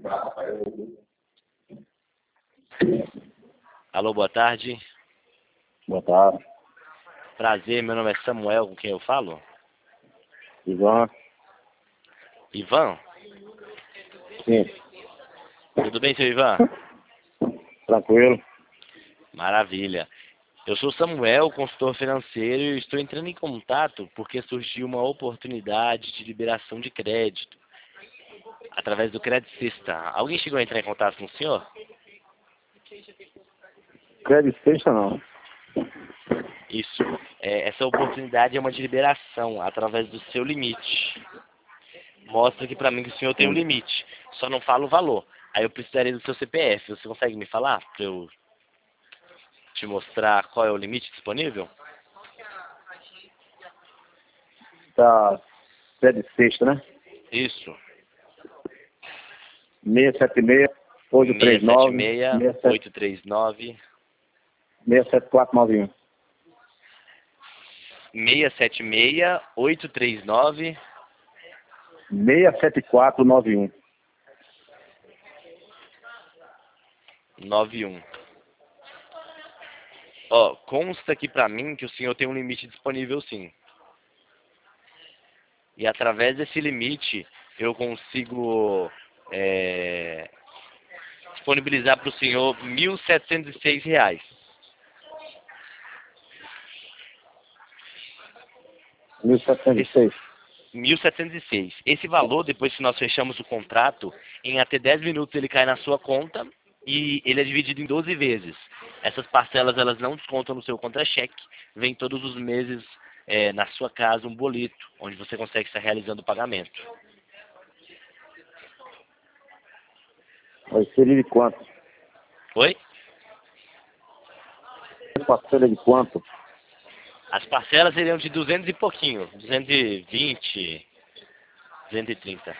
Alô, boa tarde. Boa tarde. Prazer, meu nome é Samuel, com quem eu falo? Ivan? Ivan? Sim. Tudo bem, seu Ivan? Tranquilo? Maravilha. Eu sou Samuel, consultor financeiro, e estou entrando em contato porque surgiu uma oportunidade de liberação de crédito através do Credicista. Alguém chegou a entrar em contato com o senhor? Crédito sexta não. Isso. Essa oportunidade é uma de liberação através do seu limite. Mostra aqui para mim que o senhor tem um Sim. limite, só não fala o valor. Aí eu precisaria do seu CPF. Você consegue me falar para eu te mostrar qual é o limite disponível? Tá. Crédito sexta, né? Isso. 676 839 676-839 67491. 676-839 67491. 91. Ó, consta aqui pra mim que o senhor tem um limite disponível, sim. E através desse limite eu consigo disponibilizar para o senhor R$ 1.706. 1706. 1.706. Esse valor, depois que nós fechamos o contrato, em até 10 minutos ele cai na sua conta e ele é dividido em 12 vezes. Essas parcelas elas não descontam no seu contra-cheque, vem todos os meses na sua casa um boleto, onde você consegue estar realizando o pagamento. Vai ser de quanto? Oi? Parcela de quanto? As parcelas seriam de 200 e pouquinho, 220, 230.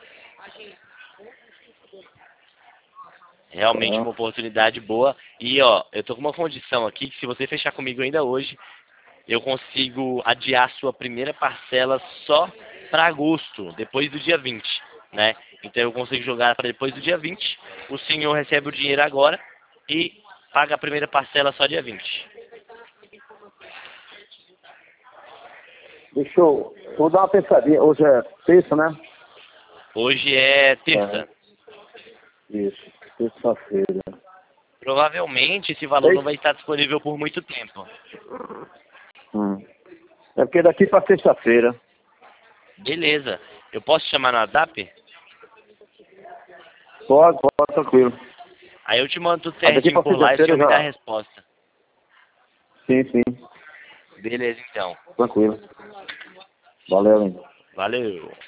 Realmente uma oportunidade boa. E ó, eu tô com uma condição aqui que se você fechar comigo ainda hoje, eu consigo adiar sua primeira parcela só para agosto, depois do dia 20, né? Então eu consigo jogar para depois do dia 20, o senhor recebe o dinheiro agora e paga a primeira parcela só dia 20. Vou dar uma pensadinha. Hoje é terça, né? Hoje é terça. Isso. Terça-feira. Provavelmente esse valor não vai estar disponível por muito tempo. É porque daqui pra sexta-feira. Beleza. Eu posso te chamar no WhatsApp? Pode, tranquilo. Aí eu te mando tudo Daqui certinho pra por lá e o sexta-feira senhor me dá a já. resposta. Sim. Beleza, então. Tranquilo. Valeu, hein? Valeu.